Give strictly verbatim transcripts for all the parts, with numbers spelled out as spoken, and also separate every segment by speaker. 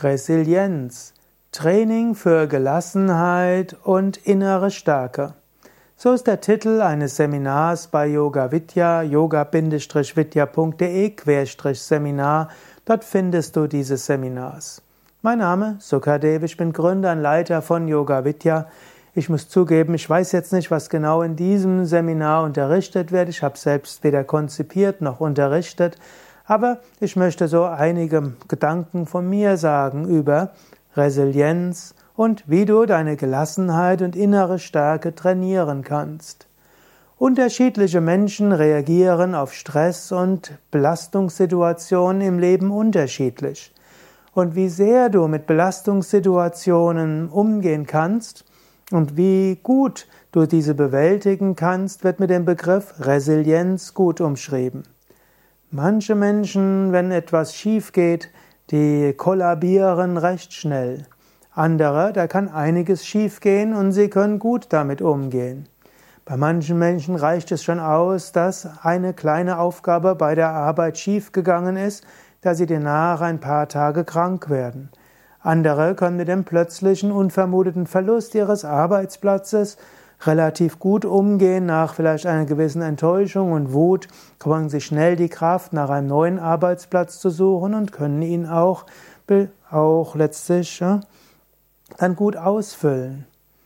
Speaker 1: Resilienz, Training für Gelassenheit und innere Stärke. So ist der Titel eines Seminars bei Yoga Vidya, yoga vidya punkt de Seminar. Dort findest du dieses Seminars. Mein Name ist Sukadev, ich bin Gründer und Leiter von Yoga Vidya. Ich muss zugeben, ich weiß jetzt nicht, was genau in diesem Seminar unterrichtet wird. Ich habe selbst weder konzipiert noch unterrichtet. Aber ich möchte so einige Gedanken von mir sagen über Resilienz und wie du deine Gelassenheit und innere Stärke trainieren kannst. Unterschiedliche Menschen reagieren auf Stress und Belastungssituationen im Leben unterschiedlich. Und wie sehr du mit Belastungssituationen umgehen kannst und wie gut du diese bewältigen kannst, wird mit dem Begriff Resilienz gut umschrieben. Manche Menschen, wenn etwas schief geht, die kollabieren recht schnell. Andere, da kann einiges schief gehen und sie können gut damit umgehen. Bei manchen Menschen reicht es schon aus, dass eine kleine Aufgabe bei der Arbeit schief gegangen ist, dass sie danach ein paar Tage krank werden. Andere können mit dem plötzlichen, unvermuteten Verlust ihres Arbeitsplatzes relativ gut umgehen. Nach vielleicht einer gewissen Enttäuschung und Wut bekommen sie schnell die Kraft, nach einem neuen Arbeitsplatz zu suchen und können ihn auch, auch letztlich ja, dann gut ausfüllen.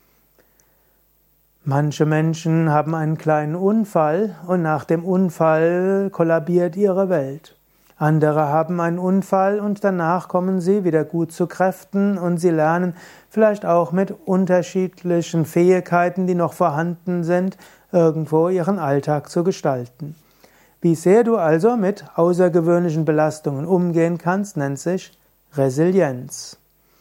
Speaker 1: Manche Menschen haben einen kleinen Unfall und nach dem Unfall kollabiert ihre Welt. Andere haben einen Unfall und danach kommen sie wieder gut zu Kräften und sie lernen vielleicht auch mit unterschiedlichen Fähigkeiten, die noch vorhanden sind, irgendwo ihren Alltag zu gestalten. Wie sehr du also mit außergewöhnlichen Belastungen umgehen kannst, nennt sich Resilienz.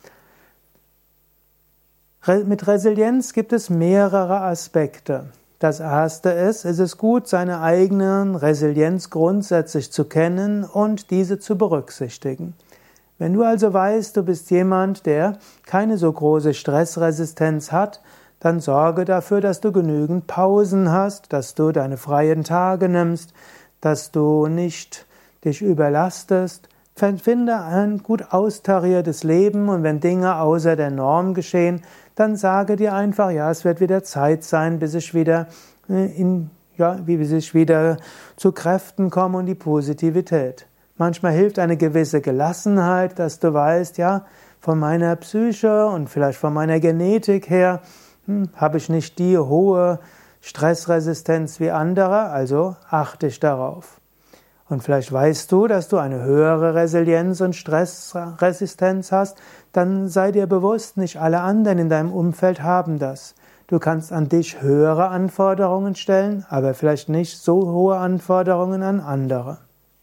Speaker 1: Mit Resilienz gibt es mehrere Aspekte. Das erste ist, es ist gut, seine eigenen Resilienz grundsätzlich zu kennen und diese zu berücksichtigen. Wenn du also weißt, du bist jemand, der keine so große Stressresistenz hat, dann sorge dafür, dass du genügend Pausen hast, dass du deine freien Tage nimmst, dass du nicht dich überlastest. Finde ein gut austariertes Leben und wenn Dinge außer der Norm geschehen, dann sage dir einfach, ja, es wird wieder Zeit sein, bis ich wieder in, ja, wie ich wieder zu Kräften komme und die Positivität. Manchmal hilft eine gewisse Gelassenheit, dass du weißt, ja, von meiner Psyche und vielleicht von meiner Genetik her hm, habe ich nicht die hohe Stressresistenz wie andere, also achte ich darauf. Und vielleicht weißt du, dass du eine höhere Resilienz und Stressresistenz hast, dann sei dir bewusst, nicht alle anderen in deinem Umfeld haben das. Du kannst an dich höhere Anforderungen stellen, aber vielleicht nicht so hohe Anforderungen an andere.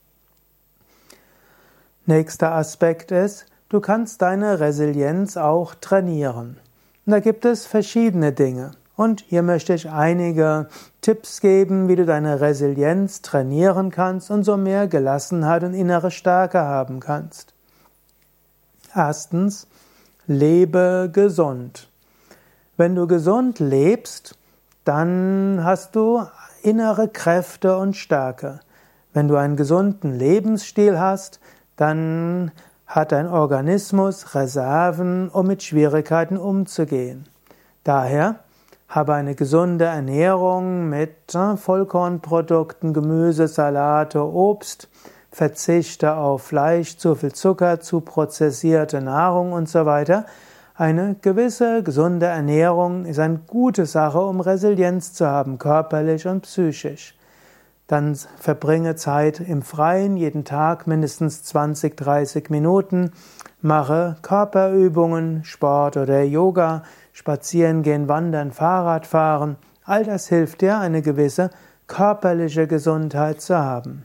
Speaker 1: Nächster Aspekt ist, du kannst deine Resilienz auch trainieren. Und da gibt es verschiedene Dinge. Und hier möchte ich einige Tipps geben, wie du deine Resilienz trainieren kannst und so mehr Gelassenheit und innere Stärke haben kannst. Erstens, lebe gesund. Wenn du gesund lebst, dann hast du innere Kräfte und Stärke. Wenn du einen gesunden Lebensstil hast, dann hat dein Organismus Reserven, um mit Schwierigkeiten umzugehen. Daher habe eine gesunde Ernährung mit Vollkornprodukten, Gemüse, Salate, Obst, verzichte auf Fleisch, zu viel Zucker, zu prozessierte Nahrung und so weiter. Eine gewisse gesunde Ernährung ist eine gute Sache, um Resilienz zu haben, körperlich und psychisch. Dann verbringe Zeit im Freien, jeden Tag mindestens zwanzig, dreißig Minuten, mache Körperübungen, Sport oder Yoga, spazieren gehen, wandern, Fahrrad fahren. All das hilft dir, eine gewisse körperliche Gesundheit zu haben.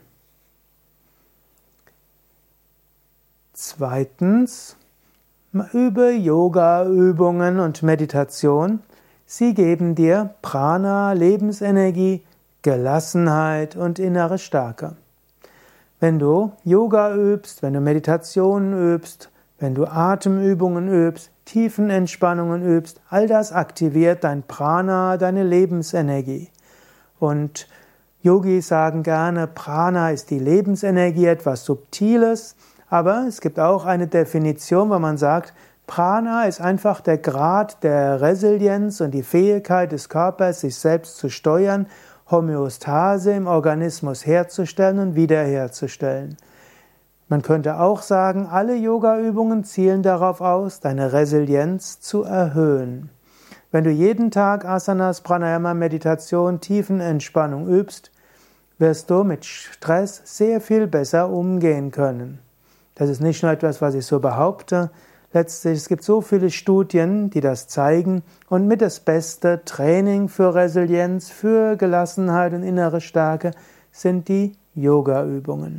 Speaker 1: Zweitens, übe Yoga-Übungen und Meditation. Sie geben dir Prana, Lebensenergie, Gelassenheit und innere Stärke. Wenn du Yoga übst, wenn du Meditation übst, wenn du Atemübungen übst, Tiefenentspannungen übst, all das aktiviert dein Prana, deine Lebensenergie. Und Yogis sagen gerne, Prana ist die Lebensenergie, etwas Subtiles, Aber es gibt auch eine Definition, wo man sagt, Prana ist einfach der Grad der Resilienz und die Fähigkeit des Körpers, sich selbst zu steuern, Homöostase im Organismus herzustellen und wiederherzustellen. Man könnte auch sagen, alle Yoga-Übungen zielen darauf aus, deine Resilienz zu erhöhen. Wenn du jeden Tag Asanas, Pranayama, Meditation, Tiefenentspannung übst, wirst du mit Stress sehr viel besser umgehen können. Das ist nicht nur etwas, was ich so behaupte. Letztlich, es gibt so viele Studien, die das zeigen, und mit das beste Training für Resilienz, für Gelassenheit und innere Stärke sind die Yoga-Übungen.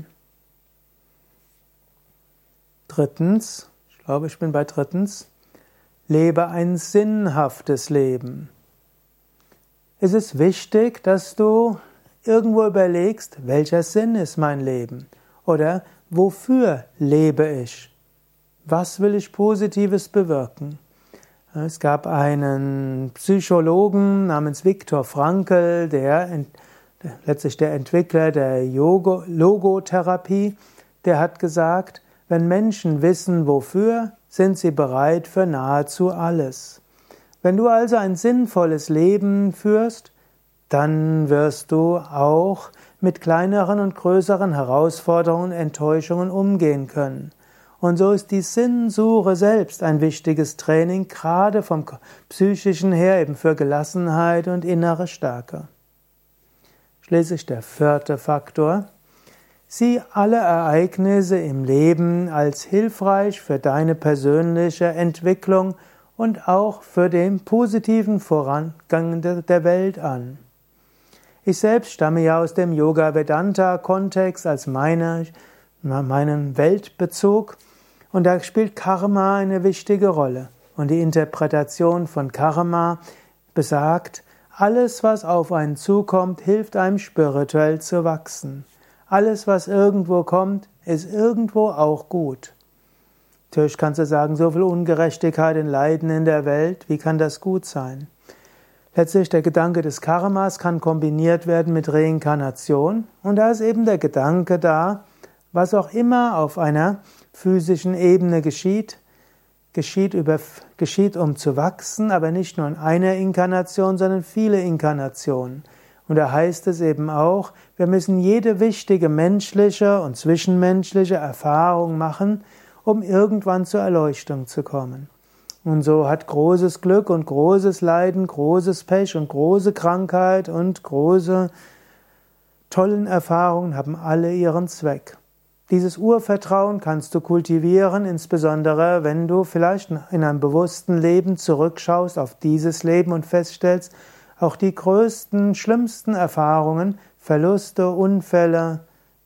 Speaker 1: Drittens, ich glaube, ich bin bei drittens, lebe ein sinnhaftes Leben. Es ist wichtig, dass du irgendwo überlegst, welcher Sinn ist mein Leben? Oder wofür lebe ich? Was will ich Positives bewirken? Es gab einen Psychologen namens Viktor Frankl, der letztlich der Entwickler der Yoga, Logotherapie, der hat gesagt, wenn Menschen wissen, wofür, sind sie bereit für nahezu alles. Wenn du also ein sinnvolles Leben führst, dann wirst du auch mit kleineren und größeren Herausforderungen und Enttäuschungen umgehen können. Und so ist die Sinnsuche selbst ein wichtiges Training, gerade vom Psychischen her, eben für Gelassenheit und innere Stärke. Schließlich der vierte Faktor. Sieh alle Ereignisse im Leben als hilfreich für deine persönliche Entwicklung und auch für den positiven Vorangang der Welt an. Ich selbst stamme ja aus dem Yoga-Vedanta-Kontext als meine, meinen Weltbezug, und da spielt Karma eine wichtige Rolle. Und die Interpretation von Karma besagt, alles, was auf einen zukommt, hilft einem spirituell zu wachsen. Alles, was irgendwo kommt, ist irgendwo auch gut. Natürlich kannst du sagen, so viel Ungerechtigkeit und Leiden in der Welt, wie kann das gut sein? Letztlich der Gedanke des Karmas kann kombiniert werden mit Reinkarnation, und da ist eben der Gedanke da, was auch immer auf einer physischen Ebene geschieht, geschieht, über, geschieht um zu wachsen, aber nicht nur in einer Inkarnation, sondern viele Inkarnationen. Und da heißt es eben auch, wir müssen jede wichtige menschliche und zwischenmenschliche Erfahrung machen, um irgendwann zur Erleuchtung zu kommen. Und so hat großes Glück und großes Leiden, großes Pech und große Krankheit und große tollen Erfahrungen haben alle ihren Zweck. Dieses Urvertrauen kannst du kultivieren, insbesondere wenn du vielleicht in einem bewussten Leben zurückschaust auf dieses Leben und feststellst, auch die größten, schlimmsten Erfahrungen, Verluste, Unfälle,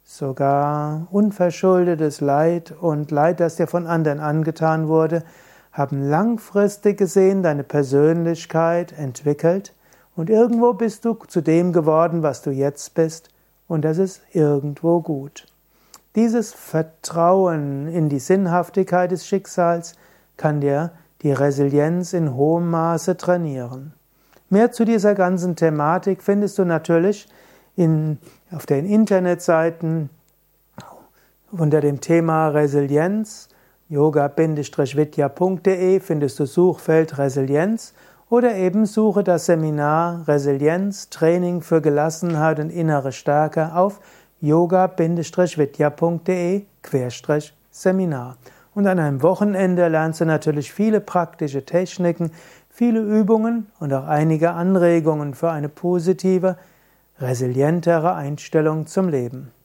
Speaker 1: sogar unverschuldetes Leid und Leid, das dir von anderen angetan wurde, haben langfristig gesehen deine Persönlichkeit entwickelt, und irgendwo bist du zu dem geworden, was du jetzt bist, und das ist irgendwo gut. Dieses Vertrauen in die Sinnhaftigkeit des Schicksals kann dir die Resilienz in hohem Maße trainieren. Mehr zu dieser ganzen Thematik findest du natürlich in, auf den Internetseiten unter dem Thema Resilienz. yoga vidya punkt de findest du Suchfeld Resilienz oder eben suche das Seminar Resilienz, Training für Gelassenheit und innere Stärke auf yoga vidya punkt de Schrägstrich Seminar. Und an einem Wochenende lernst du natürlich viele praktische Techniken, viele Übungen und auch einige Anregungen für eine positive, resilientere Einstellung zum Leben.